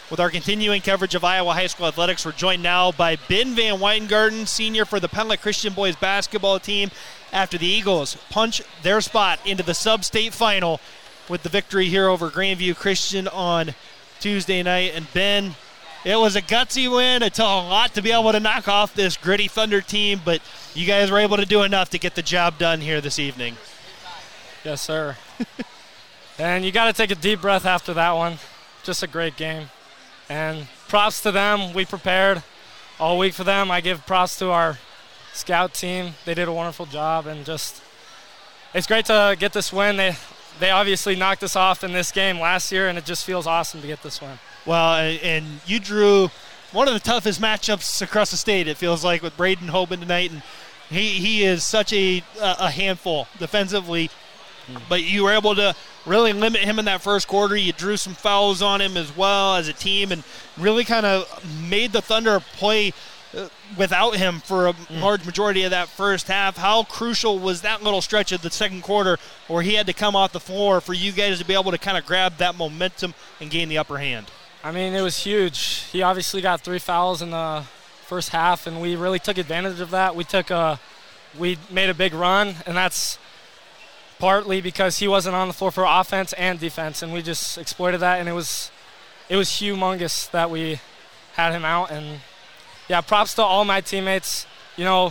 With our continuing coverage of Iowa High School athletics, we're joined now by Ben Van Wyngarden, senior for the Penland Christian boys basketball team, after the Eagles punch their spot into the sub-state final with the victory here over Grandview Christian on Tuesday night. And Ben, it was a gutsy win. It took a lot to be able to knock off this gritty Thunder team, but you guys were able to do enough to get the job done here this evening. Yes, sir. And you got to take a deep breath after that one. Just a great game. And props to them. We prepared all week for them. I give props to our scout team. They did a wonderful job, and just it's great to get this win. They obviously knocked us off in this game last year, and it just feels awesome to get this win. Well, and you drew one of the toughest matchups across the state, it feels like, with Braden Hoban tonight, and he is such a handful defensively. But you were able to really limit him in that first quarter. You drew some fouls on him as well as a team and really kind of made the Thunder play without him for a large majority of that first half. How crucial was that little stretch of the second quarter where he had to come off the floor for you guys to be able to kind of grab that momentum and gain the upper hand? I mean, it was huge. He obviously got 3 fouls in the first half, and we really took advantage of that. We made a big run, and that's partly because he wasn't on the floor for offense and defense, and we just exploited that, and it was humongous that we had him out. And yeah, props to all my teammates. You know,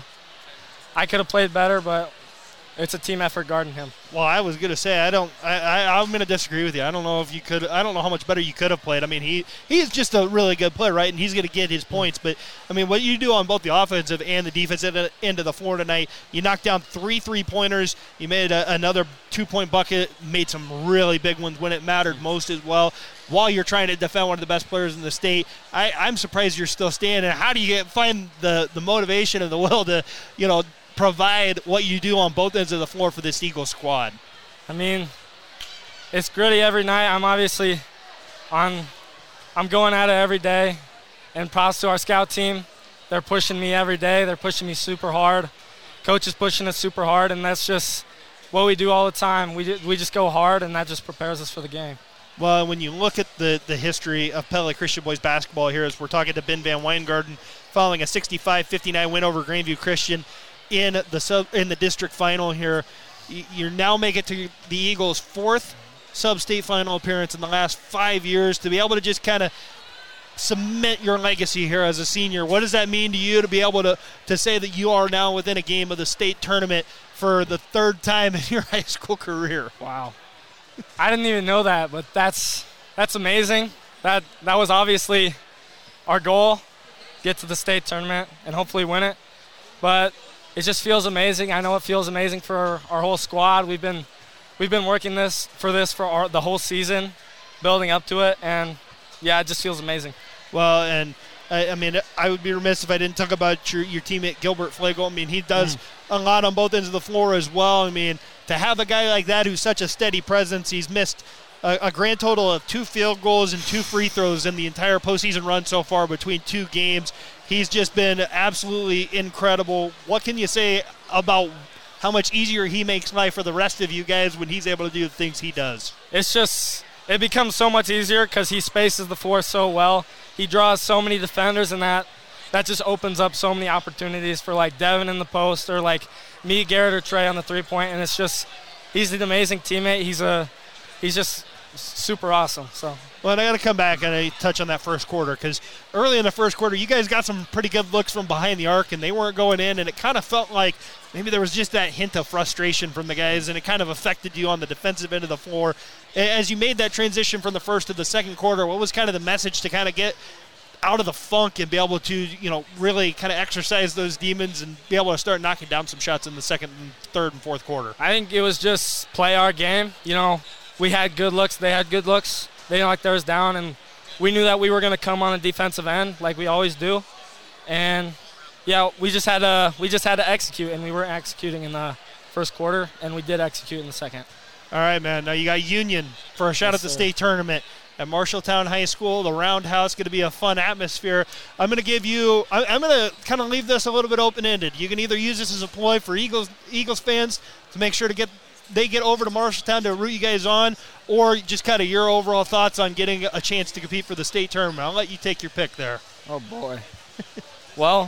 I could have played better, but it's a team effort guarding him. Well, I was going to say, I'm going to disagree with you. I don't know if you could. I don't know how much better you could have played. I mean, he's just a really good player, right? And he's going to get his points. But, I mean, what you do on both the offensive and the defensive end of the floor tonight, you knocked down 3 3-pointers. You made another 2-point bucket, made some really big ones when it mattered most as well. While you're trying to defend one of the best players in the state, I'm surprised you're still standing. How do you find the motivation and the will to, provide what you do on both ends of the floor for this Eagles squad? I mean, it's gritty every night. I'm going at it every day, and props to our scout team. They're pushing me every day. They're pushing me super hard. Coach is pushing us super hard, and that's just what we do all the time. We just go hard, and that just prepares us for the game. Well, when you look at the history of Penland Christian boys basketball here, as we're talking to Ben Van Wyngarden, following a 65-59 win over Grandview Christian in the district final here, you now make it to the Eagles' 4th sub-state final appearance in the last 5 years. To be able to just kind of cement your legacy here as a senior, what does that mean to you to be able to say that you are now within a game of the state tournament for the 3rd time in your high school career? Wow. I didn't even know that, but that's amazing. That was obviously our goal, get to the state tournament and hopefully win it. But it just feels amazing. I know it feels amazing for our whole squad. We've been working for the whole season, building up to it, and yeah, it just feels amazing. Well, and I mean, I would be remiss if I didn't talk about your teammate Gilbert Flagel. I mean, he does a lot on both ends of the floor as well. I mean, to have a guy like that who's such a steady presence, he's missed a grand total of 2 field goals and 2 free throws in the entire postseason run so far between 2 games. He's just been absolutely incredible. What can you say about how much easier he makes life for the rest of you guys when he's able to do the things he does? It becomes so much easier because he spaces the floor so well. He draws so many defenders, and that just opens up so many opportunities for like Devin in the post or like me, Garrett, or Trey on the 3-point. And it's just, he's an amazing teammate. He's just super awesome. So. Well, and I got to come back and touch on that first quarter, because early in the first quarter, you guys got some pretty good looks from behind the arc, and they weren't going in, and it kind of felt like maybe there was just that hint of frustration from the guys, and it kind of affected you on the defensive end of the floor. As you made that transition from the first to the second quarter, what was kind of the message to kind of get out of the funk and be able to, really kind of exercise those demons and be able to start knocking down some shots in the second and third and fourth quarter? I think it was just play our game. We had good looks. They had good looks. They knocked theirs down, and we knew that we were going to come on the defensive end like we always do. And, yeah, we just had to execute, and we weren't executing in the first quarter, and we did execute in the second. All right, man. Now you got Union for a shot at the state tournament at Marshalltown High School. The Roundhouse, going to be a fun atmosphere. I'm going to kind of leave this a little bit open-ended. You can either use this as a ploy for Eagles fans to make sure to get they get over to Marshalltown to root you guys on, or just kind of your overall thoughts on getting a chance to compete for the state tournament? I'll let you take your pick there. Oh, boy. Well,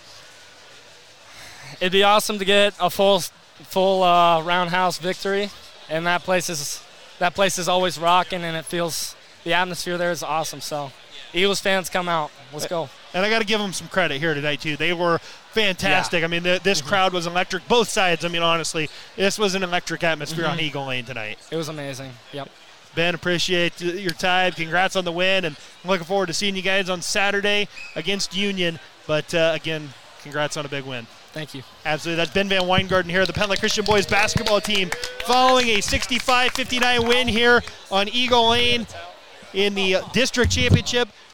it'd be awesome to get a full roundhouse victory, and that place is always rocking, and it feels the atmosphere there is awesome. So, Eagles fans, come out. Let's go. And I got to give them some credit here tonight too. They were fantastic. Yeah. I mean, this crowd was electric. Both sides. I mean, honestly, this was an electric atmosphere on Eagle Lane tonight. It was amazing. Yep. Ben, appreciate your time. Congrats on the win, and I'm looking forward to seeing you guys on Saturday against Union. But again, congrats on a big win. Thank you. Absolutely. That's Ben Van Weingarten here, the Penn Lake Christian boys basketball team, following a 65-59 win here on Eagle Lane in the district championship.